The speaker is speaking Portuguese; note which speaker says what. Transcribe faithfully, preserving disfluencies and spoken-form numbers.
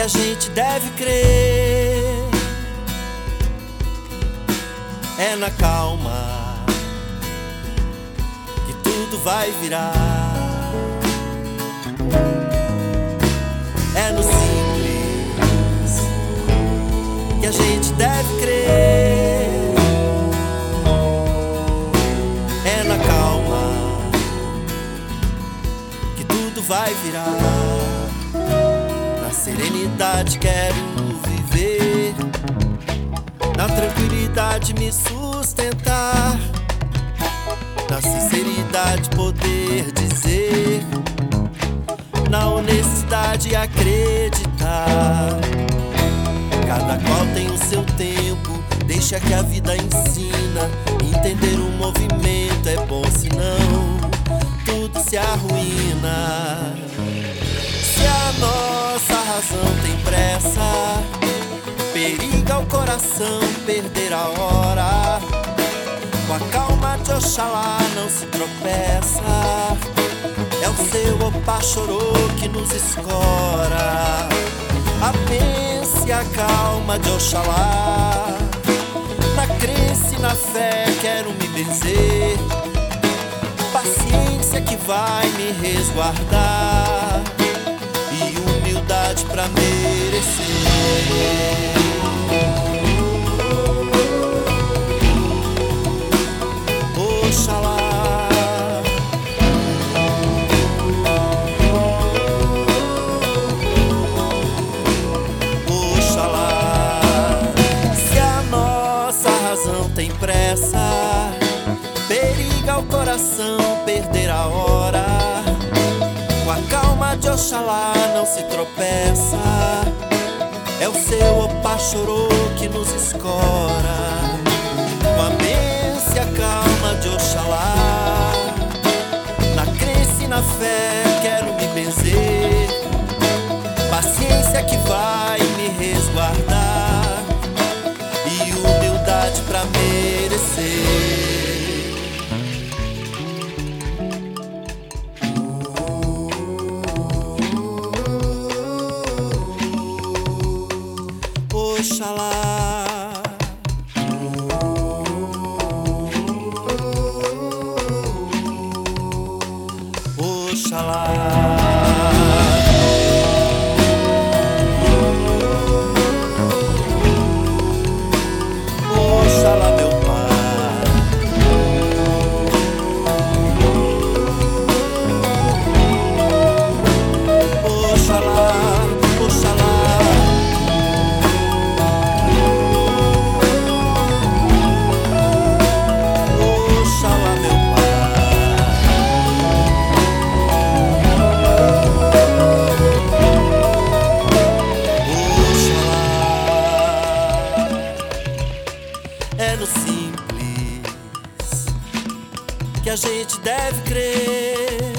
Speaker 1: a gente deve crer. É na calma que tudo vai virar. É no simples que a gente deve crer. É na calma que tudo vai virar. Na serenidade quero viver, na tranquilidade me sustentar, na sinceridade poder dizer, na honestidade acreditar. Cada qual tem o seu tempo, deixa que a vida ensina. Entender o movimento é bom, senão tudo se arruína. Se a nossa razão tem pressa, periga o coração perder a hora. Com a calma de Oxalá não se tropeça, é o seu opá chorô que nos escora. A bênção e a calma de Oxalá, na crença e na fé quero me benzer. Paciência que vai me resguardar e humildade pra merecer. Tem pressa, periga o coração perder a hora. Com a calma de Oxalá não se tropeça, é o seu opá chorô que nos escora. Com a bênção e a calma de Oxalá, na crença e na fé quero me benzer. Paciência que vai me resguardar e humildade pra merecer. Oxalá, Oxalá. É no simples que a gente deve crer.